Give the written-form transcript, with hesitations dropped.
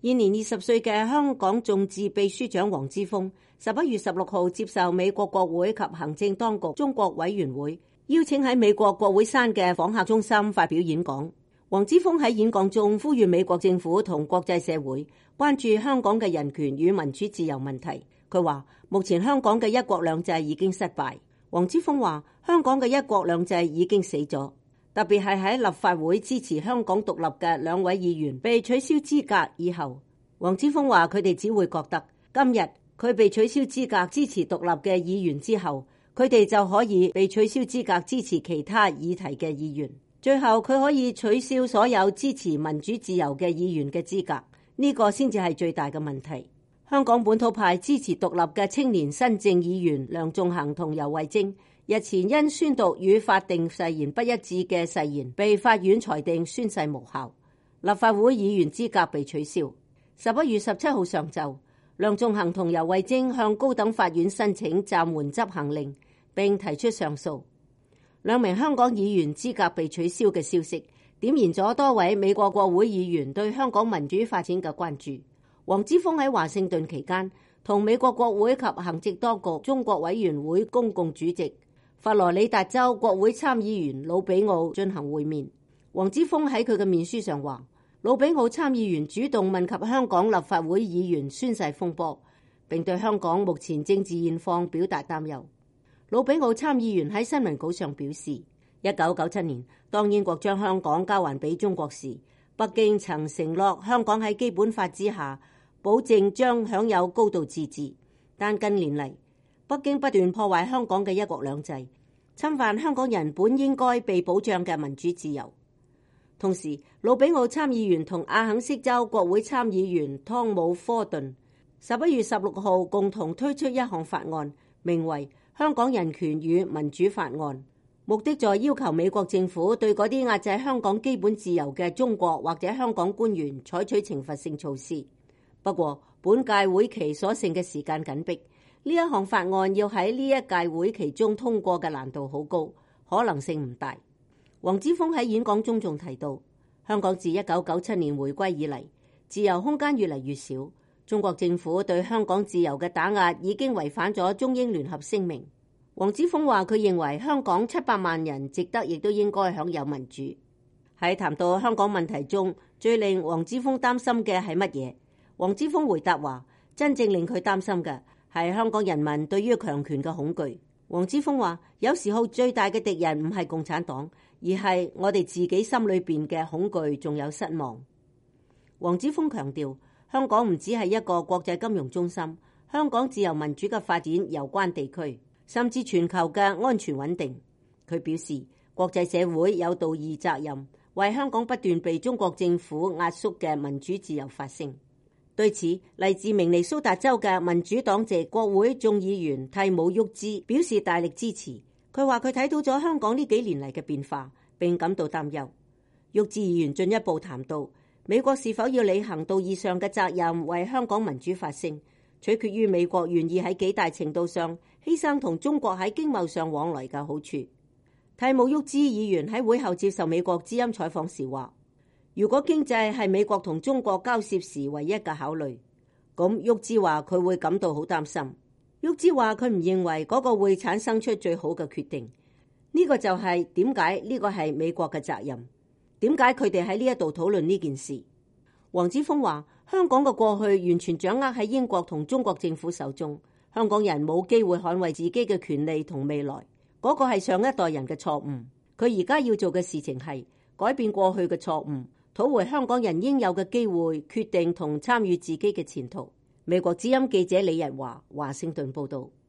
現年20歲嘅香港眾志秘書長黃之鋒11月16號接受美國國會及行政當局中國委員會邀請喺美國國會山嘅訪客中心發表演講。黃之鋒喺演講中呼籲美國政府同國際社會關注香港嘅人權與民主自由問題。佢話目前香港嘅一國兩制已經失敗。黃之鋒話香港嘅一國兩制已經死咗，特別係喺立法會支持香港獨立嘅2位議員被取消資格以後，黃之鋒話佢哋只會覺得今日佢被取消資格支持獨立嘅議員之後，佢哋就可以被取消資格支持其他議題嘅議員，最後佢可以取消所有支持民主自由嘅議員嘅資格，呢個先至係最大嘅問題。香港本土派支持獨立嘅青年新政議員梁頌恆同游蕙禎日前因宣讀與法定誓言不一致嘅誓言，被法院裁定宣誓無效，立法會議員資格被取消。11月17號上晝，梁頌恆同游蕙禎向高等法院申請暫緩執行令，並提出上訴。兩名香港議員資格被取消嘅消息，點燃咗多位美國國會議員對香港民主發展嘅關注。黃之鋒喺華盛頓期間，同美國國會及行政當局中國委員會公共主席佛羅里達州國會參議員魯比奧進行會面。黃之鋒喺佢嘅面書上話，魯比奧參議員主動問及香港立法會議員宣誓風波，並對香港目前政治現況表達擔憂。魯比奧參議員喺新聞稿上表示，1997年當英國將香港交還俾中國時，北京曾承諾香港喺基本法之下保證將享有高度自治，但近年嚟，北京不斷破壞香港嘅一國兩制，侵犯香港人本應該被保障嘅民主自由。同時，魯比奧參議員同阿肯色州國會參議員湯姆·科頓11月16號共同推出一項法案，名為《香港人權與民主法案》，目的在要求美國政府對嗰啲壓制香港基本自由嘅中國或者香港官員採取懲罰性措施。不過，本屆會期所剩嘅時間緊迫，呢一項法案要喺呢一屆會期中通過嘅難度好高，可能性唔大。黃之鋒喺演講中仲提到，香港自1997年回歸以嚟，自由空間越嚟越少，中國政府對香港自由嘅打壓已經違反咗中英聯合聲明。黃之鋒話佢認為香港700萬人值得亦都應該享有民主。喺談到香港問題中，最令黃之鋒擔心嘅係乜嘢？黃之鋒回答話，真正令佢擔心嘅係香港人民對於強權嘅恐懼。黃之鋒話，有時候最大嘅敵人唔係共產黨，而係我哋自己心裏邊嘅恐懼仲有失望。黃之鋒強調，香港唔只係一個國際金融中心，香港自由民主嘅發展攸關地區，甚至全球嘅安全穩定。佢表示，國際社會有道義責任，為香港不斷被中國政府壓縮嘅民主自由發聲。對此，嚟自明尼蘇達州嘅民主黨籍國會眾議員蒂姆·沃茲表示大力支持。佢話佢睇到咗香港呢幾年嚟嘅變化，並感到擔憂。沃茲議員進一步談到，美國是否要履行道義上嘅責任，為香港民主發聲，取決於美國願意喺幾大程度上犧牲同中國喺經貿上往來嘅好處。蒂姆·沃茲議員喺會後接受美國之音採訪時話，如果經濟係美國同中國交涉時唯一嘅考慮，咁沃茲話佢會感到好擔心。沃茲話佢唔認為嗰個會產生出最好嘅決定。呢個就係點解呢個係美國嘅責任，點解佢哋喺呢一度討論呢件事。黃之鋒話，香港嘅過去完全掌握喺英國同中國政府手中，香港人冇機會捍衛自己嘅權利同未來，嗰個係上一代人嘅錯誤。佢而家要做嘅事情係改變過去嘅錯誤，討回香港人應有嘅機會，決定同參與自己嘅前途。美國之音記者李日華，華盛頓報道。